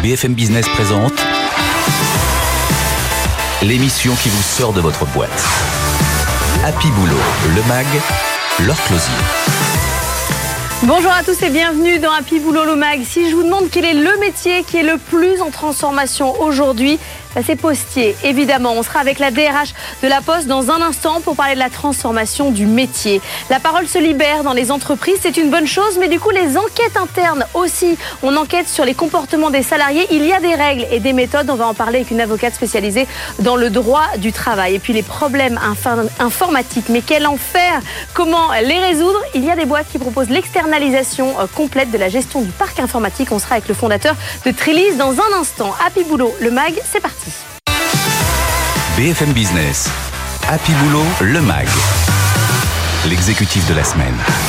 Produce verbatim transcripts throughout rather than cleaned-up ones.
B F M Business présente l'émission qui vous sort de votre boîte. Happy Boulot, le mag, Laure Closier. Bonjour à tous et bienvenue dans Happy Boulot, le mag. Si je vous demande quel est le métier qui est le plus en transformation aujourd'hui, bah c'est postier, évidemment. On sera avec la D R H de la Poste dans un instant pour parler de la transformation du métier. La parole se libère dans les entreprises, c'est une bonne chose, mais du coup les enquêtes internes aussi. On enquête sur les comportements des salariés. Il y a des règles et des méthodes. On va en parler avec une avocate spécialisée dans le droit du travail. Et puis les problèmes inf- informatiques, mais quel enfer! Comment les résoudre? Il y a des boîtes qui proposent l'externalisation complète de la gestion du parc informatique. On sera avec le fondateur de Trillis dans un instant. Happy Boulot, le mag, c'est parti. B F M Business, Happy Boulot, le mag, l'exécutif de la semaine.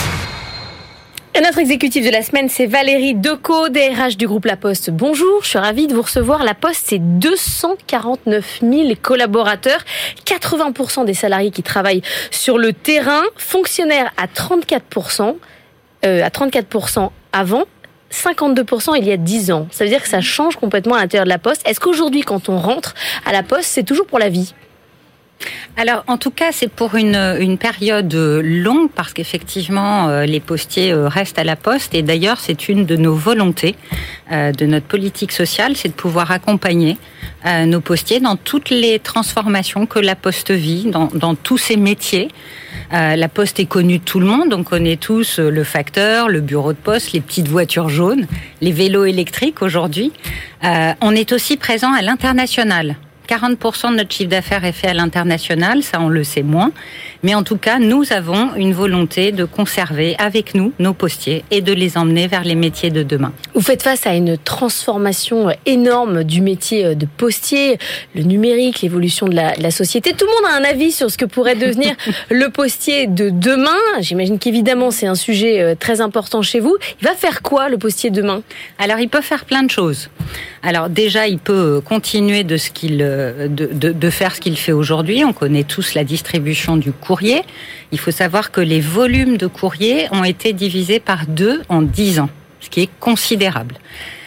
Et notre exécutif de la semaine, c'est Valérie Decaux, D R H du groupe La Poste. Bonjour, je suis ravie de vous recevoir. La Poste, c'est deux cent quarante-neuf mille collaborateurs, quatre-vingts pour cent des salariés qui travaillent sur le terrain, fonctionnaires à trente-quatre pour cent, euh, à trente-quatre pour cent avant, cinquante-deux pour cent il y a dix ans. Ça veut dire que ça change complètement à l'intérieur de la Poste. Est-ce qu'aujourd'hui, quand on rentre à la Poste, c'est toujours pour la vie ? Alors, en tout cas, c'est pour une, une période longue parce qu'effectivement, euh, les postiers euh, restent à la Poste. Et d'ailleurs, c'est une de nos volontés euh, de notre politique sociale, c'est de pouvoir accompagner euh, nos postiers dans toutes les transformations que la Poste vit, dans, dans tous ses métiers. Euh, la Poste est connue de tout le monde. On connaît tous le facteur, le bureau de poste, les petites voitures jaunes, les vélos électriques aujourd'hui. Euh, on est aussi présent à l'international. quarante pour cent de notre chiffre d'affaires est fait à l'international, ça on le sait moins. Mais en tout cas, nous avons une volonté de conserver avec nous nos postiers et de les emmener vers les métiers de demain. Vous faites face à une transformation énorme du métier de postier, le numérique, l'évolution de la, de la société. Tout le monde a un avis sur ce que pourrait devenir le postier de demain. J'imagine qu'évidemment, c'est un sujet très important chez vous. Il va faire quoi, le postier de demain ? Alors, il peut faire plein de choses. Alors déjà, il peut continuer de, ce qu'il, de, de, de faire ce qu'il fait aujourd'hui. On connaît tous la distribution du courrier. Il faut savoir que les volumes de courrier ont été divisés par deux en dix ans, ce qui est considérable.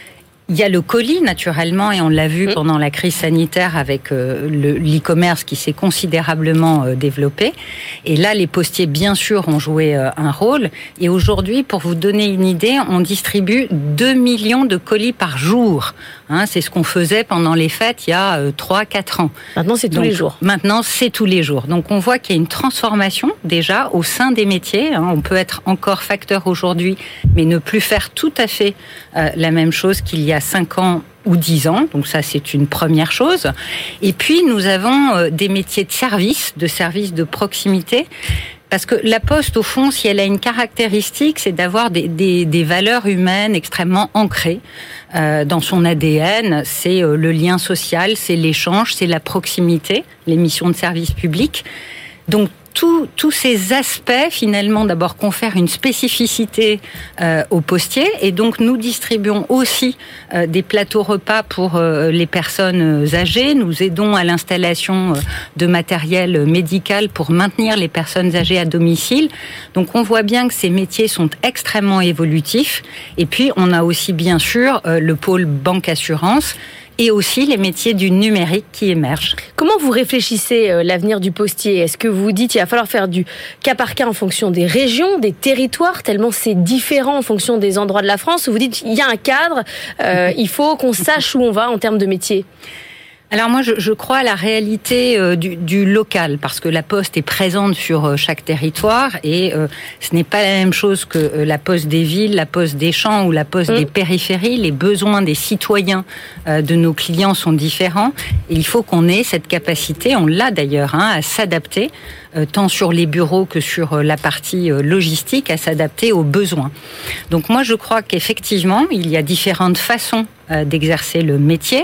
Il y a le colis, naturellement, et on l'a vu pendant la crise sanitaire avec euh, le, l'e-commerce qui s'est considérablement euh, développé. Et là, les postiers, bien sûr, ont joué euh, un rôle. Et aujourd'hui, pour vous donner une idée, on distribue deux millions de colis par jour. Hein, c'est ce qu'on faisait pendant les fêtes il y a euh, trois à quatre ans. Maintenant, c'est tous Donc, les jours. Maintenant, c'est tous les jours. Donc, on voit qu'il y a une transformation, déjà, au sein des métiers. Hein, on peut être encore facteur aujourd'hui, mais ne plus faire tout à fait euh, la même chose qu'il y a cinq ans ou dix ans, donc ça c'est une première chose. Et puis nous avons des métiers de service, de service de proximité, parce que la Poste, au fond, si elle a une caractéristique, c'est d'avoir des, des, des valeurs humaines extrêmement ancrées euh, dans son A D N. C'est euh, le lien social, c'est l'échange, c'est la proximité, les missions de service public. Donc Tous, tous ces aspects, finalement, d'abord confèrent une spécificité euh, aux postiers. Et donc, nous distribuons aussi euh, des plateaux repas pour euh, les personnes âgées. Nous aidons à l'installation euh, de matériel médical pour maintenir les personnes âgées à domicile. Donc, on voit bien que ces métiers sont extrêmement évolutifs. Et puis, on a aussi, bien sûr, euh, le pôle banque-assurance et aussi les métiers du numérique qui émergent. Comment vous réfléchissez euh, l'avenir du postier ? Est-ce que vous dites qu'il va falloir faire du cas par cas en fonction des régions, des territoires, tellement c'est différent en fonction des endroits de la France, ou vous dites qu'il y a un cadre, euh, il faut qu'on sache où on va en termes de métier ? Alors moi, je, je crois à la réalité euh, du, du local, parce que la Poste est présente sur euh, chaque territoire et euh, ce n'est pas la même chose que euh, la Poste des villes, la Poste des champs ou la Poste mmh. des périphéries. Les besoins des citoyens, euh, de nos clients sont différents et il faut qu'on ait cette capacité, on l'a d'ailleurs, hein, à s'adapter, euh, tant sur les bureaux que sur euh, la partie euh, logistique, à s'adapter aux besoins. Donc moi, je crois qu'effectivement, il y a différentes façons d'exercer le métier.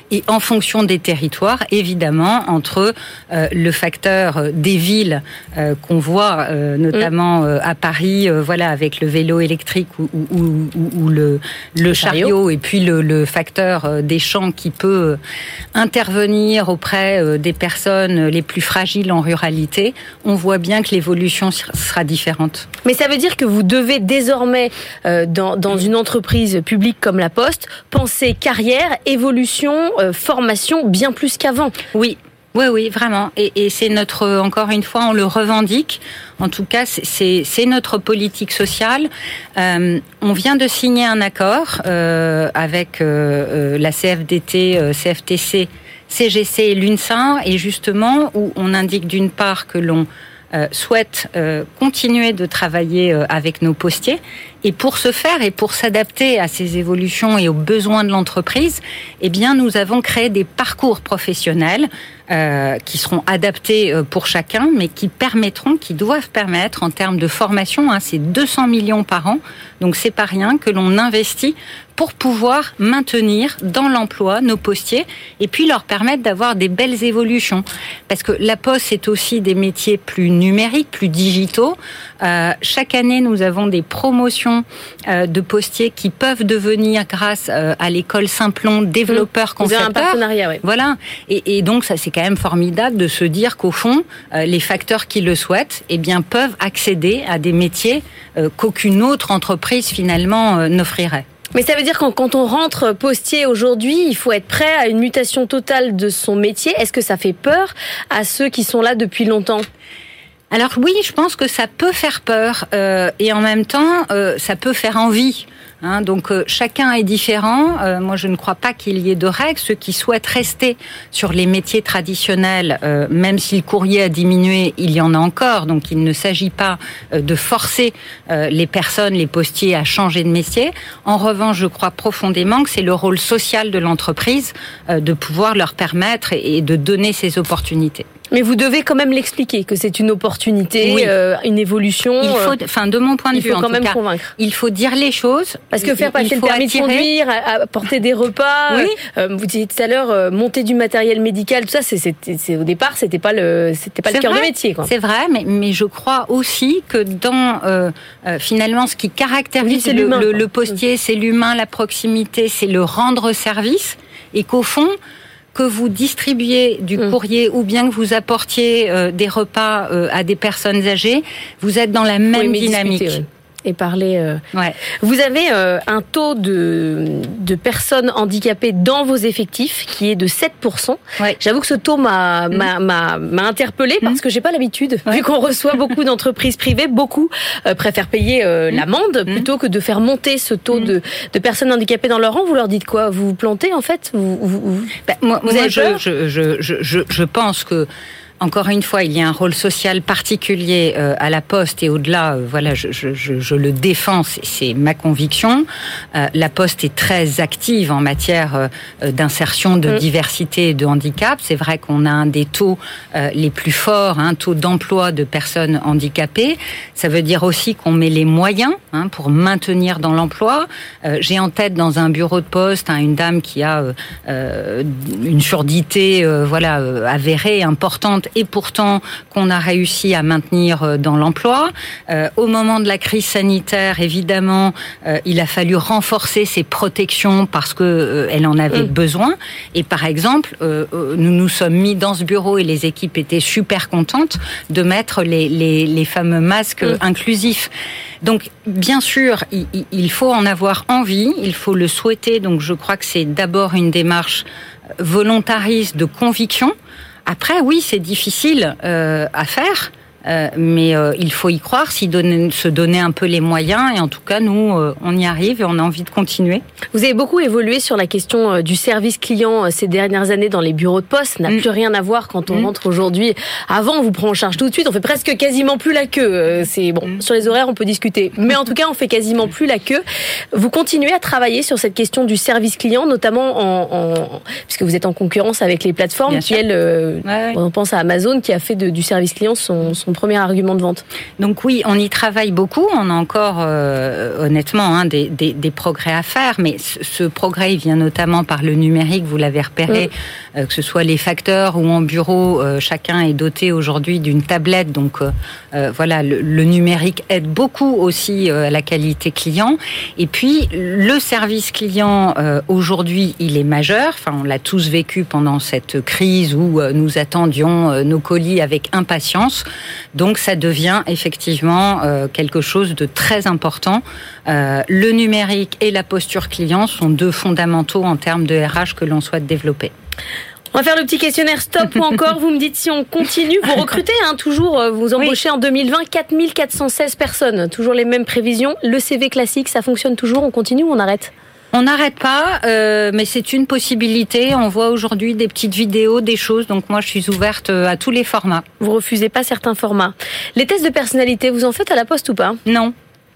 Et en fonction des territoires, évidemment, entre euh, le facteur des villes euh, qu'on voit euh, notamment euh, à Paris, euh, voilà, avec le vélo électrique ou, ou, ou, ou le, le chariot, et puis le, le facteur des champs qui peut intervenir auprès des personnes les plus fragiles en ruralité, on voit bien que l'évolution sera différente. Mais ça veut dire que vous devez désormais, euh, dans, dans une entreprise publique comme la Poste, penser carrière, évolution, euh, formation bien plus qu'avant. Oui. Oui, oui, vraiment. Et, et c'est notre, encore une fois, on le revendique. En tout cas, c'est, c'est notre politique sociale. Euh, on vient de signer un accord euh, avec euh, la C F D T, euh, C F T C, C G C et l'UNSA, et justement où on indique d'une part que l'on Euh, souhaite euh, continuer de travailler euh, avec nos postiers. Et pour ce faire et pour s'adapter à ces évolutions et aux besoins de l'entreprise, eh bien, nous avons créé des parcours professionnels euh, qui seront adaptés euh, pour chacun, mais qui permettront, qui doivent permettre en termes de formation, hein, c'est deux cents millions par an, donc c'est pas rien que l'on investit pour pouvoir maintenir dans l'emploi nos postiers et puis leur permettre d'avoir des belles évolutions. Parce que la Poste, c'est aussi des métiers plus numériques, plus digitaux. Euh, chaque année, nous avons des promotions euh, de postiers qui peuvent devenir, grâce euh, à l'école Simplon, développeurs, mmh. concepteurs. Vous avez un partenariat, oui. Voilà. Et, et donc, ça, c'est quand même formidable de se dire qu'au fond, euh, les facteurs qui le souhaitent, eh bien, peuvent accéder à des métiers euh, qu'aucune autre entreprise, finalement, euh, n'offrirait. Mais ça veut dire que quand on rentre postier aujourd'hui, il faut être prêt à une mutation totale de son métier. Est-ce que ça fait peur à ceux qui sont là depuis longtemps ? Alors oui, je pense que ça peut faire peur euh, et en même temps, euh, ça peut faire envie. Hein, donc euh, chacun est différent. Euh, moi, je ne crois pas qu'il y ait de règles. Ceux qui souhaitent rester sur les métiers traditionnels, euh, même si le courrier a diminué, il y en a encore. Donc, il ne s'agit pas euh, de forcer euh, les personnes, les postiers, à changer de métier. En revanche, je crois profondément que c'est le rôle social de l'entreprise euh, de pouvoir leur permettre et, et de donner ces opportunités. Mais vous devez quand même l'expliquer que c'est une opportunité, oui. euh, une évolution. Il faut, enfin, de mon point de il vue, faut quand en même tout cas, convaincre. Il faut dire les choses. Parce que faire passer le permis attirer... de conduire, apporter des repas, oui. euh, vous disiez tout à l'heure, euh, monter du matériel médical, tout ça, c'est, c'est, c'est au départ, c'était pas le, c'était pas c'est le cœur du métier, quoi. C'est vrai, mais, mais je crois aussi que dans euh, euh, finalement ce qui caractérise oui, le, l'humain, le, le postier, c'est l'humain, la proximité, c'est le rendre service, et qu'au fond, que vous distribuiez du mmh. courrier ou bien que vous apportiez euh, des repas euh, à des personnes âgées, vous êtes dans la même oui, dynamique. Oui. Et parler. Euh... Ouais. Vous avez euh, un taux de, de personnes handicapées dans vos effectifs qui est de sept pour cent. Ouais. J'avoue que ce taux m'a, mmh. m'a, m'a, m'a interpellée parce mmh. que j'ai pas l'habitude. Ouais. Vu qu'on reçoit beaucoup d'entreprises privées, beaucoup euh, préfèrent payer euh, mmh. l'amende mmh. plutôt que de faire monter ce taux mmh. de, de personnes handicapées dans leur rang. Vous leur dites quoi ? Vous vous plantez en fait ? vous, vous, vous... Ben, Moi, vous moi avez je, peur je, je, je, je, je pense que. Encore une fois, il y a un rôle social particulier euh, à la Poste et au-delà, euh, voilà, je, je, je, je le défends, c'est, c'est ma conviction. Euh, la Poste est très active en matière euh, d'insertion, de mmh. diversité et de handicap. C'est vrai qu'on a un des taux euh, les plus forts, un hein, taux d'emploi de personnes handicapées. Ça veut dire aussi qu'on met les moyens hein, pour maintenir dans l'emploi. Euh, j'ai en tête dans un bureau de poste hein, une dame qui a euh, une surdité, euh, voilà, euh, avérée, importante, et pourtant qu'on a réussi à maintenir dans l'emploi. Euh, au moment de la crise sanitaire, évidemment, euh, il a fallu renforcer ses protections parce que euh, elle en avait mmh. besoin. Et par exemple, euh, nous nous sommes mis dans ce bureau et les équipes étaient super contentes de mettre les, les, les fameux masques mmh. inclusifs. Donc, bien sûr, il, il faut en avoir envie, il faut le souhaiter. Donc, je crois que c'est d'abord une démarche volontariste de conviction. Après, oui, c'est difficile euh, à faire, euh, mais euh, il faut y croire, s'y donner, se donner un peu les moyens. Et en tout cas, nous, euh, on y arrive et on a envie de continuer. Vous avez beaucoup évolué sur la question euh, du service client euh, ces dernières années dans les bureaux de poste. Ça n'a mmh. plus rien à voir quand on mmh. rentre aujourd'hui. Avant, on vous prend en charge tout de suite. On fait presque quasiment plus la queue. Euh, c'est bon, mmh. sur les horaires, on peut discuter. Mais en tout cas, on fait quasiment plus la queue. Vous continuez à travailler sur cette question du service client, notamment en, en puisque vous êtes en concurrence avec les plateformes Bien qui, sûr. elles, euh, ouais, ouais. on pense à Amazon qui a fait de, du service client son, son son premier argument de vente. Donc oui, on y travaille beaucoup. On a encore, euh, honnêtement, hein, des, des, des progrès à faire. Mais ce, ce progrès, il vient notamment par le numérique. Vous l'avez repéré, mmh. euh, que ce soit les facteurs ou en bureau, euh, chacun est doté aujourd'hui d'une tablette. Donc euh, euh, voilà, le, le numérique aide beaucoup aussi euh, à la qualité client. Et puis le service client euh, aujourd'hui, il est majeur. Enfin, on l'a tous vécu pendant cette crise où euh, nous attendions euh, nos colis avec impatience. Donc ça devient effectivement euh, quelque chose de très important. Euh, le numérique et la posture client sont deux fondamentaux en termes de R H que l'on souhaite développer. On va faire le petit questionnaire stop ou encore, vous me dites si on continue. Vous recrutez, hein, toujours, vous embauchez oui. en deux mille vingt quatre mille quatre cent seize personnes. Toujours les mêmes prévisions. Le C V classique, ça fonctionne toujours, on continue ou on arrête ? On n'arrête pas, euh, mais c'est une possibilité. On voit aujourd'hui des petites vidéos, des choses. Donc moi, je suis ouverte à tous les formats. Vous refusez pas certains formats. Les tests de personnalité, vous en faites à la poste ou pas ? Non.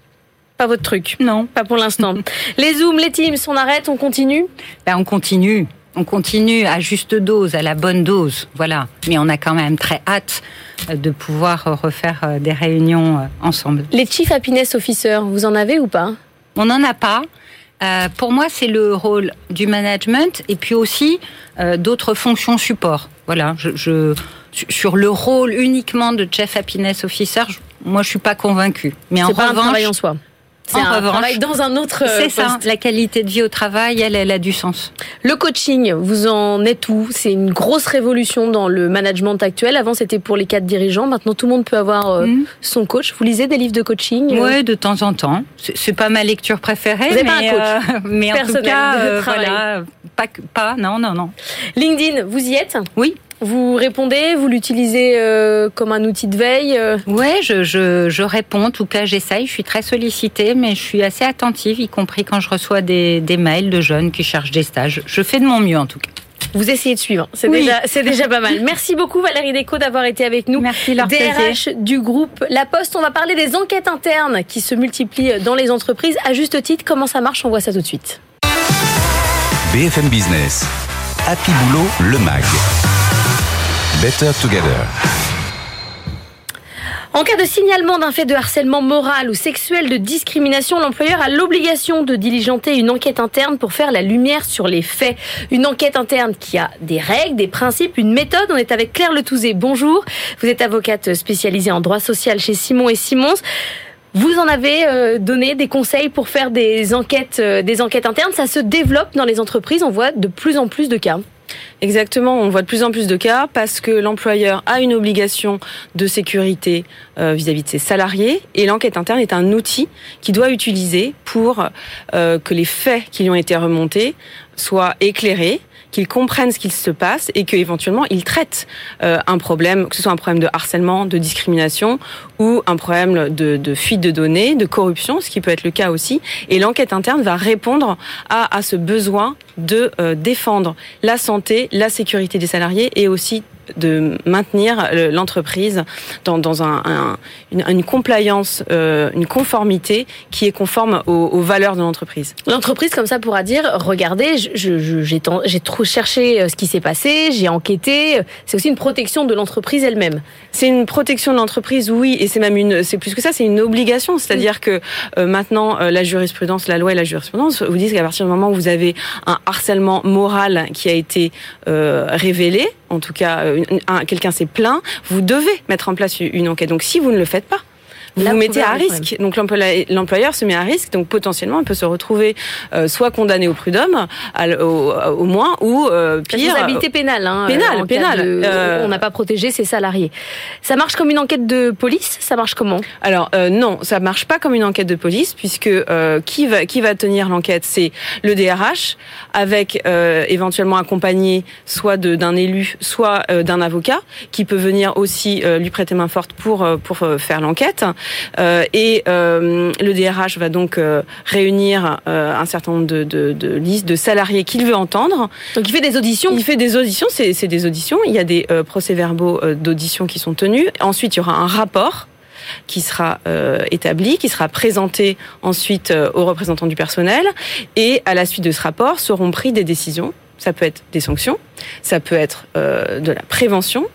Pas votre truc ? Non. Pas pour l'instant. Les Zooms, les Teams, on arrête, on continue ? Ben, on continue. On continue à juste dose, à la bonne dose. Voilà. Mais on a quand même très hâte de pouvoir refaire des réunions ensemble. Les Chief Happiness Officers, vous en avez ou pas ? On n'en a pas. Euh, pour moi, c'est le rôle du management et puis aussi euh, d'autres fonctions support. Voilà, je, je, sur le rôle uniquement de Chief Happiness Officer, je, moi, je suis pas convaincue. Mais c'est en pas revanche, un travail en soi. C'est en un revanche, travail dans un autre c'est poste. ça. La qualité de vie au travail, elle, elle a du sens. Le coaching, vous en êtes où ? C'est une grosse révolution dans le management actuel. Avant, c'était pour les cadres dirigeants. Maintenant, tout le monde peut avoir euh, mmh. son coach. Vous lisez des livres de coaching ? Oui, de temps en temps. C'est, c'est pas ma lecture préférée. Vous n'avez mais, pas un coach euh, mais en tout cas, euh, voilà, pas, pas, non, non, non. LinkedIn, vous y êtes ? Oui. Vous répondez, vous l'utilisez euh, comme un outil de veille euh... Ouais, je, je, je réponds, en tout cas j'essaye, je suis très sollicitée, mais je suis assez attentive, y compris quand je reçois des, des mails de jeunes qui cherchent des stages. Je fais de mon mieux en tout cas. Vous essayez de suivre, c'est, oui. déjà, c'est déjà pas mal. Merci beaucoup Valérie Descaux d'avoir été avec nous. Merci Laure D R H du groupe La Poste. On va parler des enquêtes internes qui se multiplient dans les entreprises. À juste titre, comment ça marche ? On voit ça tout de suite. B F M Business, Happy Boulot, le mag. Better Together. En cas de signalement d'un fait de harcèlement moral ou sexuel, de discrimination, l'employeur a l'obligation de diligenter une enquête interne pour faire la lumière sur les faits. Une enquête interne qui a des règles, des principes, une méthode. On est avec Claire Letouzé. Bonjour. Vous êtes avocate spécialisée en droit social chez Simon et Simons. Vous en avez donné des conseils pour faire des enquêtes, des enquêtes internes. Ça se développe dans les entreprises. On voit de plus en plus de cas. Exactement, on voit de plus en plus de cas parce que l'employeur a une obligation de sécurité euh, vis-à-vis de ses salariés et l'enquête interne est un outil qu'il doit utiliser pour euh, que les faits qui lui ont été remontés soient éclairés, qu'ils comprennent ce qu'il se passe et qu'éventuellement ils traitent euh, un problème, que ce soit un problème de harcèlement, de discrimination ou un problème de, de fuite de données, de corruption, ce qui peut être le cas aussi. Et l'enquête interne va répondre à, à ce besoin de euh, défendre la santé, la sécurité des salariés et aussi de maintenir l'entreprise dans, dans un, un, une, une compliance, euh, une conformité qui est conforme aux, aux valeurs de l'entreprise. L'entreprise, comme ça, pourra dire, regardez, je, je, j'ai, j'ai trop cherché ce qui s'est passé, j'ai enquêté. C'est aussi une protection de l'entreprise elle-même. C'est une protection de l'entreprise, oui, et c'est même une, c'est plus que ça, c'est une obligation. C'est-à-dire que euh, maintenant, euh, la jurisprudence, la loi et la jurisprudence vous disent qu'à partir du moment où vous avez un harcèlement moral qui a été euh, révélé, en tout cas, une, un, quelqu'un s'est plaint, vous devez mettre en place une enquête. Donc, si vous ne le faites pas, vous vous mettez à risque. Donc l'employeur se met à risque, donc potentiellement il peut se retrouver euh, soit condamné au prud'homme, à, au, au moins, ou euh, pire. Responsabilité pénale. Hein, pénale, pénale. De, euh, on n'a pas protégé ses salariés. Ça marche comme une enquête de police ? Ça marche comment ? Alors euh, non, ça marche pas comme une enquête de police, puisque euh, qui va qui va tenir l'enquête ? C'est le D R H, avec euh, éventuellement accompagné soit de, d'un élu, soit euh, d'un avocat, qui peut venir aussi euh, lui prêter main forte pour pour euh, faire l'enquête. Euh, et euh, le D R H va donc euh, réunir euh, un certain nombre de, de, de listes de salariés qu'il veut entendre. Donc il fait des auditions. Il fait des auditions, c'est, c'est des auditions. Il y a des euh, procès-verbaux euh, d'audition qui sont tenus. Ensuite, il y aura un rapport qui sera euh, établi, qui sera présenté ensuite euh, aux représentants du personnel. Et à la suite de ce rapport, seront prises des décisions. Ça peut être des sanctions, ça peut être euh, de la prévention.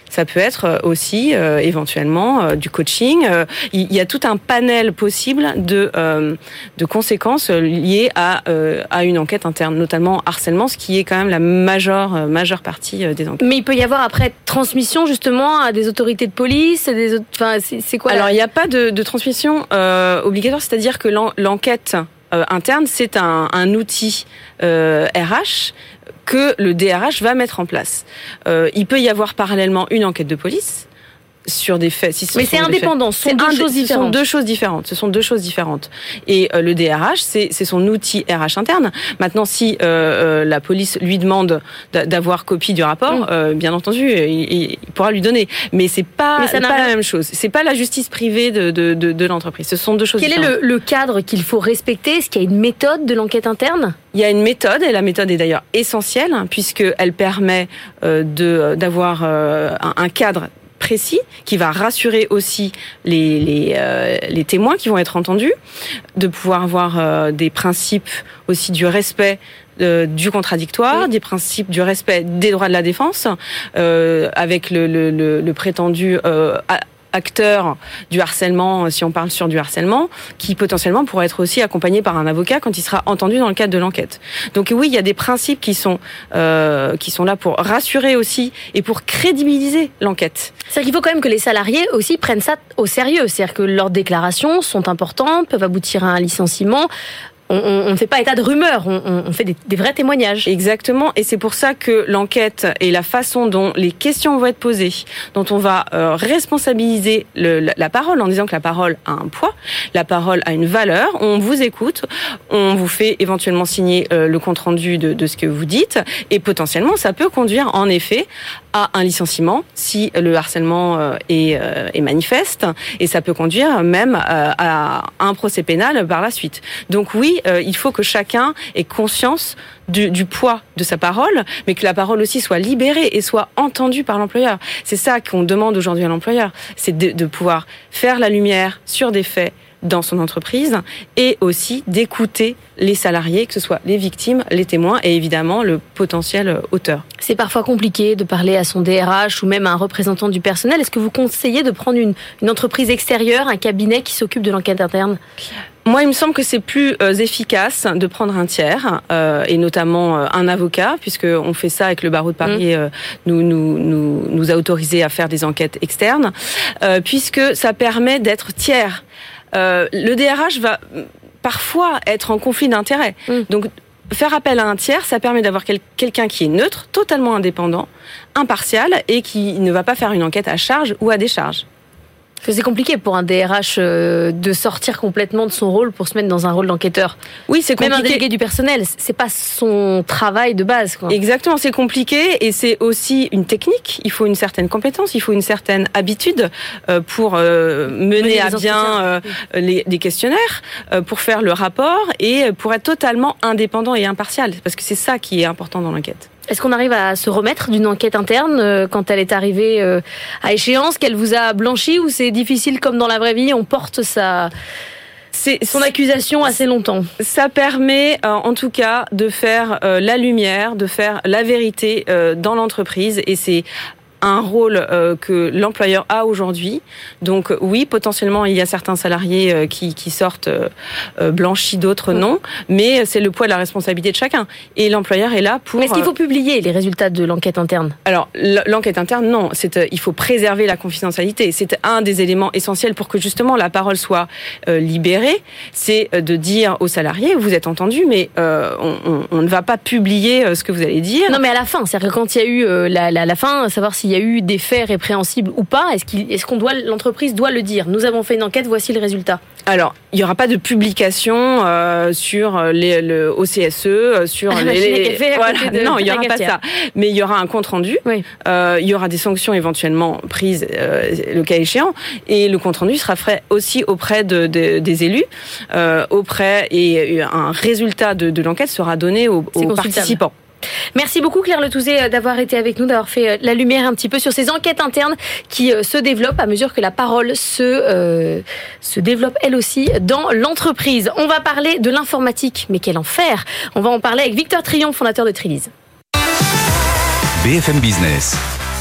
Ça peut être aussi euh, éventuellement euh, du coaching. Euh, il y a tout un panel possible de euh, de conséquences liées à euh, à une enquête interne, notamment harcèlement, ce qui est quand même la majeure euh, majeure partie euh, des enquêtes. Mais il peut y avoir après transmission justement à des autorités de police, des autres, enfin c'est, c'est quoi? Alors la... il n'y a pas de, de transmission euh, obligatoire, c'est-à-dire que l'en, l'enquête euh, interne c'est un, un outil euh, R H que le D R H va mettre en place. Euh, il peut y avoir parallèlement une enquête de police sur des faits. Si ce Mais sont c'est des indépendant, faits. ce sont deux C'est choses indé- différentes. Ce sont deux choses différentes. Ce sont deux choses différentes. Et euh, le D R H, c'est, c'est son outil R H interne. Maintenant, si euh, euh, la police lui demande d'a- d'avoir copie du rapport, Mm. euh, bien entendu, il, il pourra lui donner. Mais c'est pas, Mais ça n'a pas rien- la même chose. C'est pas la justice privée de, de, de, de l'entreprise. Ce sont deux choses Quel est différentes. le, le cadre qu'il faut respecter? Est-ce qu'il y a une méthode de l'enquête interne? Il y a une méthode, et la méthode est d'ailleurs essentielle, hein, puisqu'elle permet euh, de, d'avoir euh, un, un cadre précis qui va rassurer aussi les, les, euh, les témoins qui vont être entendus, de pouvoir avoir euh, des principes aussi du respect euh, du contradictoire, Oui. des principes du respect des droits de la défense, euh, avec le, le, le, le prétendu euh, a- acteur du harcèlement, si on parle sur du harcèlement, qui potentiellement pourrait être aussi accompagné par un avocat quand il sera entendu dans le cadre de l'enquête. Donc oui, il y a des principes qui sont euh, qui sont là pour rassurer aussi et pour crédibiliser l'enquête. C'est-à-dire qu'il faut quand même que les salariés aussi prennent ça au sérieux. C'est-à-dire que leurs déclarations sont importantes, peuvent aboutir à un licenciement. On, on, on ne fait pas état de rumeurs, on, on, on fait des, des vrais témoignages. Exactement, et c'est pour ça que l'enquête et la façon dont les questions vont être posées, dont on va euh, responsabiliser le, la, la parole en disant que la parole a un poids, la parole a une valeur, on vous écoute, on vous fait éventuellement signer euh, le compte-rendu de, de ce que vous dites, et potentiellement ça peut conduire en effet à un licenciement si le harcèlement euh, est, euh, est manifeste, et ça peut conduire même euh, à un procès pénal par la suite. Donc oui, Euh, il faut que chacun ait conscience du, du poids de sa parole, mais que la parole aussi soit libérée et soit entendue par l'employeur. C'est ça qu'on demande aujourd'hui à l'employeur, c'est de, de pouvoir faire la lumière sur des faits dans son entreprise et aussi d'écouter les salariés, que ce soit les victimes, les témoins et évidemment le potentiel auteur. C'est parfois compliqué de parler à son D R H ou même à un représentant du personnel. Est-ce que vous conseillez de prendre une, une entreprise extérieure, un cabinet qui s'occupe de l'enquête interne ? Moi, il me semble que c'est plus euh, efficace de prendre un tiers, euh, et notamment euh, un avocat, puisqu'on fait ça avec le barreau de Paris, euh, nous, nous, nous, nous a autorisé à faire des enquêtes externes, euh, puisque ça permet d'être tiers. Euh, le D R H va parfois être en conflit d'intérêts. Mmh. Donc, faire appel à un tiers, ça permet d'avoir quel- quelqu'un qui est neutre, totalement indépendant, impartial, et qui ne va pas faire une enquête à charge ou à décharge. Parce que c'est compliqué pour un D R H euh, de sortir complètement de son rôle pour se mettre dans un rôle d'enquêteur. Oui, c'est compliqué. Même un délégué du personnel, c'est pas son travail de base, quoi. Exactement, c'est compliqué et c'est aussi une technique. Il faut une certaine compétence, il faut une certaine habitude euh, pour euh, mener, mener à bien euh, les, les questionnaires, euh, pour faire le rapport et pour être totalement indépendant et impartial. Parce que c'est ça qui est important dans l'enquête. Est-ce qu'on arrive à se remettre d'une enquête interne euh, quand elle est arrivée euh, à échéance, qu'elle vous a blanchi, ou c'est difficile comme dans la vraie vie, on porte sa... C'est, son accusation assez longtemps? Ça permet euh, en tout cas de faire euh, la lumière, de faire la vérité euh, dans l'entreprise, et c'est un rôle euh, que l'employeur a aujourd'hui. Donc oui, potentiellement, il y a certains salariés euh, qui, qui sortent euh, blanchis, d'autres non, mais c'est le poids de la responsabilité de chacun. Et l'employeur est là pour... Mais est-ce qu'il faut publier les résultats de l'enquête interne? Alors, l'enquête interne, non. C'est, euh, il faut préserver la confidentialité. C'est un des éléments essentiels pour que justement la parole soit euh, libérée. C'est de dire aux salariés, vous êtes entendus, mais euh, on, on, on ne va pas publier euh, ce que vous allez dire. Non, mais à la fin, c'est-à-dire que quand il y a eu euh, la, la, la fin, savoir s'il il y a eu des faits répréhensibles ou pas, est-ce qu'il, est-ce qu'on doit, l'entreprise doit le dire? Nous avons fait une enquête, voici le résultat. Alors, il n'y aura pas de publication euh, sur les, le O C S E, sur ah, les... les fait voilà. de Non, il n'y aura pas ça. Mais il y aura un compte-rendu, oui. euh, il y aura des sanctions éventuellement prises, euh, le cas échéant, et le compte-rendu sera fait aussi auprès de, de, des élus, euh, auprès, et un résultat de, de l'enquête sera donné aux, aux participants. Merci beaucoup Claire Letouzé d'avoir été avec nous, d'avoir fait la lumière un petit peu sur ces enquêtes internes qui se développent à mesure que la parole se, euh, se développe elle aussi dans l'entreprise. On va parler de l'informatique, mais quel enfer! On va en parler avec Victor Trion, fondateur de Trilise. B F M Business,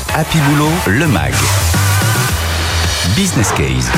Happy Boulot, le mag. Business Case.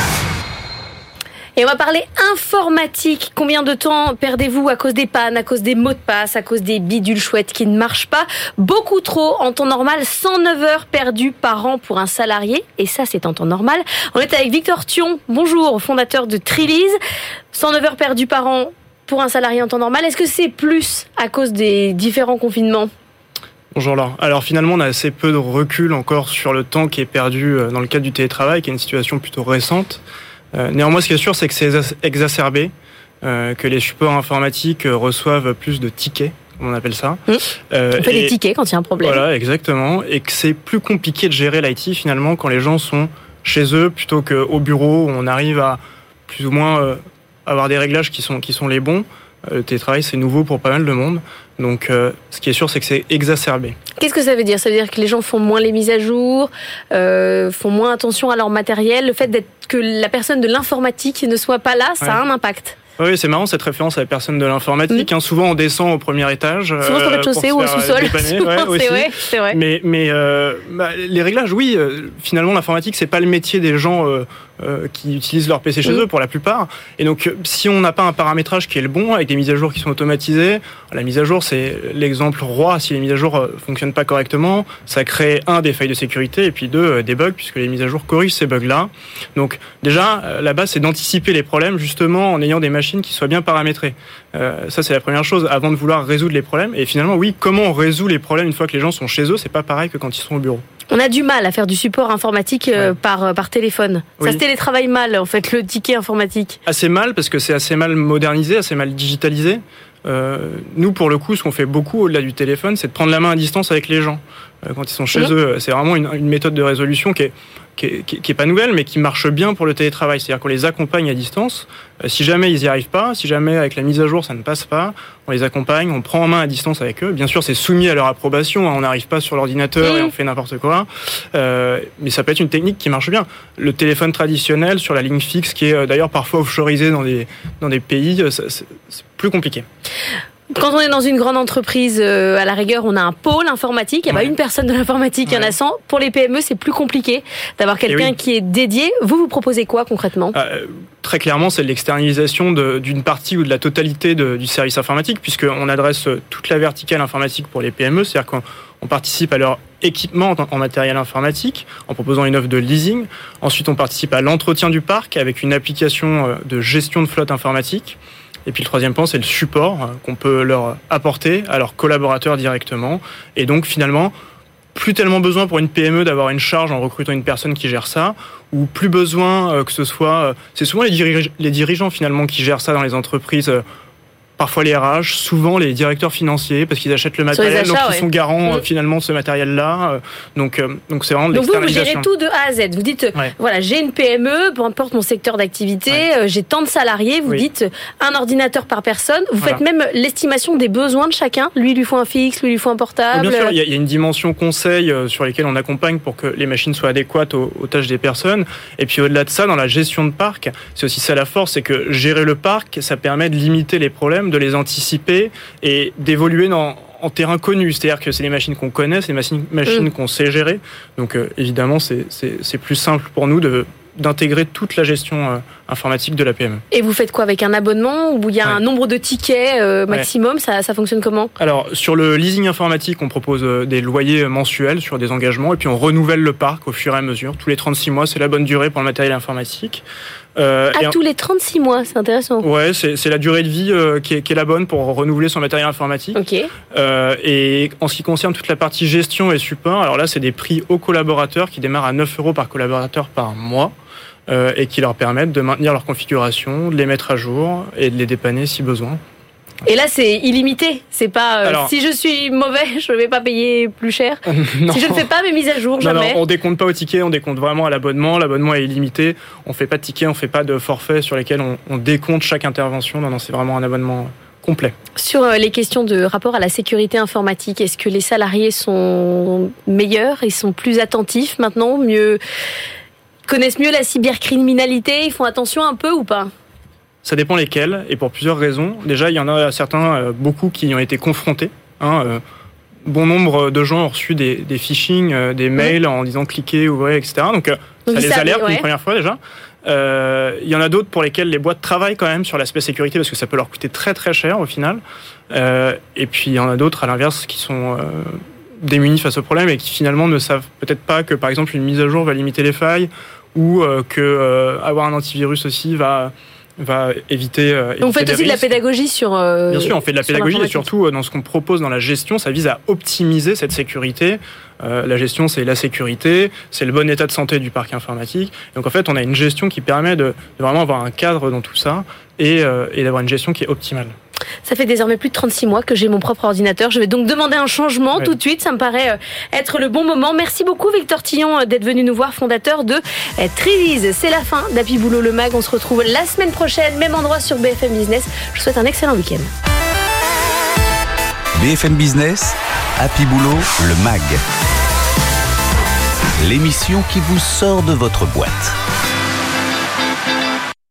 Et on va parler informatique. Combien de temps perdez-vous à cause des pannes, à cause des mots de passe, à cause des bidules chouettes qui ne marchent pas? Beaucoup trop en temps normal, cent neuf heures perdues par an pour un salarié. Et ça, c'est en temps normal. On est avec Victor Thion, bonjour, fondateur de Trilise. cent neuf heures perdues par an pour un salarié en temps normal. Est-ce que c'est plus à cause des différents confinements? Bonjour Laure. Alors finalement, on a assez peu de recul encore sur le temps qui est perdu dans le cadre du télétravail, qui est une situation plutôt récente. Euh, néanmoins, ce qui est sûr, c'est que c'est exacerbé, euh, que les supports informatiques reçoivent plus de tickets, comme on appelle ça. Mmh. Euh, on fait et, des tickets quand il y a un problème. Voilà, exactement. Et que c'est plus compliqué de gérer l'I T finalement quand les gens sont chez eux plutôt qu'au bureau où on arrive à plus ou moins euh, avoir des réglages qui sont, qui sont les bons. Euh, le télétravail, c'est nouveau pour pas mal de monde. Donc, euh, ce qui est sûr, c'est que c'est exacerbé. Qu'est-ce que ça veut dire? Ça veut dire que les gens font moins les mises à jour, euh, font moins attention à leur matériel. Le fait d'être que la personne de l'informatique ne soit pas là, ça ouais. a un impact. Oui, c'est marrant cette référence à la personne de l'informatique. Mmh. Hein, souvent, on descend au premier étage. Souvent, c'est au rez-de-chaussée ou au sous-sol. Ouais, c'est vrai, c'est vrai. Mais, mais euh, bah, les réglages, oui. Euh, finalement, l'informatique, c'est pas le métier des gens euh, euh, qui utilisent leur P C chez mmh. eux pour la plupart. Et donc, si on n'a pas un paramétrage qui est le bon, avec des mises à jour qui sont automatisées, la mise à jour, c'est l'exemple roi. Si les mises à jour euh, fonctionnent pas correctement, ça crée un des failles de sécurité et puis deux euh, des bugs, puisque les mises à jour corrigent ces bugs-là. Donc, déjà, euh, la base, c'est d'anticiper les problèmes justement en ayant des machines qui soient bien paramétrées. Euh, ça, c'est la première chose avant de vouloir résoudre les problèmes. Et finalement, oui, comment on résout les problèmes une fois que les gens sont chez eux, c'est pas pareil que quand ils sont au bureau. On a du mal à faire du support informatique euh, ouais. par, par téléphone. Oui. Ça se télétravaille mal, en fait, le ticket informatique. Assez mal, parce que c'est assez mal modernisé, assez mal digitalisé. Euh, nous, pour le coup, ce qu'on fait beaucoup au-delà du téléphone, c'est de prendre la main à distance avec les gens. Euh, quand ils sont chez mmh. eux, c'est vraiment une, une méthode de résolution qui est, qui, est, qui est pas nouvelle, mais qui marche bien pour le télétravail. C'est-à-dire qu'on les accompagne à distance. Euh, si jamais ils n'y arrivent pas, si jamais avec la mise à jour ça ne passe pas, on les accompagne, on prend en main à distance avec eux. Bien sûr, c'est soumis à leur approbation. Hein, on n'arrive pas sur l'ordinateur mmh. et on fait n'importe quoi. Euh, mais ça peut être une technique qui marche bien. Le téléphone traditionnel sur la ligne fixe, qui est euh, d'ailleurs parfois offshoreisé dans des dans des pays, ça, c'est, c'est plus compliqué. Quand on est dans une grande entreprise, euh, à la rigueur, on a un pôle informatique. Il n'y a ouais. pas une personne de l'informatique, il ouais. y en a cent. Pour les P M E, c'est plus compliqué d'avoir quelqu'un oui. qui est dédié. Vous, vous proposez quoi concrètement ? euh, Très clairement, c'est l'externalisation de, d'une partie ou de la totalité de, du service informatique, puisqu'on adresse toute la verticale informatique pour les P M E. C'est-à-dire qu'on on participe à leur équipement en, en matériel informatique en proposant une offre de leasing. Ensuite, on participe à l'entretien du parc avec une application de gestion de flotte informatique. Et puis le troisième point, c'est le support qu'on peut leur apporter à leurs collaborateurs directement. Et donc finalement, plus tellement besoin pour une P M E d'avoir une charge en recrutant une personne qui gère ça, ou plus besoin que ce soit... C'est souvent les, dirige, les dirigeants finalement qui gèrent ça dans les entreprises, parfois les R H, souvent les directeurs financiers, parce qu'ils achètent le matériel, achats, donc ils ouais. sont garants mmh. finalement de ce matériel-là. Donc, donc c'est vraiment de donc l'externalisation. Donc vous, vous gérez tout de A à Z. Vous dites, ouais. voilà, j'ai une P M E, peu importe mon secteur d'activité, ouais. j'ai tant de salariés, vous oui. dites un ordinateur par personne. Vous voilà. faites même l'estimation des besoins de chacun. Lui, il lui faut un fixe, lui, il lui faut un portable. Bien sûr, il y, y a une dimension conseil sur lesquelles on accompagne pour que les machines soient adéquates aux, aux tâches des personnes. Et puis au-delà de ça, dans la gestion de parc, c'est aussi ça la force, c'est que gérer le parc, ça permet de limiter les problèmes, de les anticiper et d'évoluer dans, en terrain connu. C'est-à-dire que c'est les machines qu'on connaît, c'est les machines, machines mmh. qu'on sait gérer. Donc euh, évidemment, c'est, c'est, c'est plus simple pour nous de, d'intégrer toute la gestion euh, informatique de la P M E. Et vous faites quoi avec un abonnement où il y a ouais. un nombre de tickets euh, maximum ouais. ça, ça fonctionne comment ? Alors, sur le leasing informatique, on propose euh, des loyers mensuels sur des engagements et puis on renouvelle le parc au fur et à mesure. Tous les trente-six mois, c'est la bonne durée pour le matériel informatique. Euh, ah, tous les trente-six mois, c'est intéressant. Ouais, c'est, c'est la durée de vie euh, qui, est, qui est la bonne pour renouveler son matériel informatique. Ok. Euh, et en ce qui concerne toute la partie gestion et support, alors là, c'est des prix aux collaborateurs qui démarrent à neuf euros par collaborateur par mois euh, et qui leur permettent de maintenir leur configuration, de les mettre à jour et de les dépanner si besoin. Et là, c'est illimité. C'est pas euh, Alors, si je suis mauvais, je ne vais pas payer plus cher. Si je ne fais pas mes mises à jour, non, jamais. Non, on décompte pas au ticket, on décompte vraiment à l'abonnement. L'abonnement est illimité. On fait pas de tickets, on fait pas de forfait sur lesquels on, on décompte chaque intervention. Non, non, c'est vraiment un abonnement complet. Sur les questions de rapport à la sécurité informatique, est-ce que les salariés sont meilleurs, ils sont plus attentifs maintenant, mieux connaissent mieux la cybercriminalité, ils font attention un peu ou pas ? Ça dépend lesquels, et pour plusieurs raisons. Déjà, il y en a certains, euh, beaucoup, qui y ont été confrontés. Hein, euh, bon nombre de gens ont reçu des, des phishing, euh, des mails mmh. en disant cliquez, ouvrez, et cetera. Donc, euh, Donc ça les savez, alerte ouais. une première fois déjà. Il euh, y en a d'autres pour lesquels les boîtes travaillent quand même sur l'aspect sécurité parce que ça peut leur coûter très très cher au final. Euh, et puis il y en a d'autres à l'inverse qui sont euh, démunis face au problème et qui finalement ne savent peut-être pas que par exemple une mise à jour va limiter les failles ou euh, que euh, avoir un antivirus aussi va va éviter. Euh, Donc vous faites aussi risques. de la pédagogie sur. Euh, Bien sûr, on fait de la pédagogie et surtout euh, dans ce qu'on propose dans la gestion, ça vise à optimiser cette sécurité. Euh, la gestion, c'est la sécurité, c'est le bon état de santé du parc informatique. Donc en fait, on a une gestion qui permet de, de vraiment avoir un cadre dans tout ça et, euh, et d'avoir une gestion qui est optimale. Ça fait désormais plus de trente-six mois que j'ai mon propre ordinateur. Je vais donc demander un changement oui. tout de suite. Ça me paraît être le bon moment. Merci beaucoup Victor Tillon d'être venu nous voir, fondateur de Treeviz. C'est la fin d'Happy Boulot le Mag. On se retrouve la semaine prochaine, même endroit sur B F M Business. Je vous souhaite un excellent week-end. B F M Business, Happy Boulot le Mag. L'émission qui vous sort de votre boîte.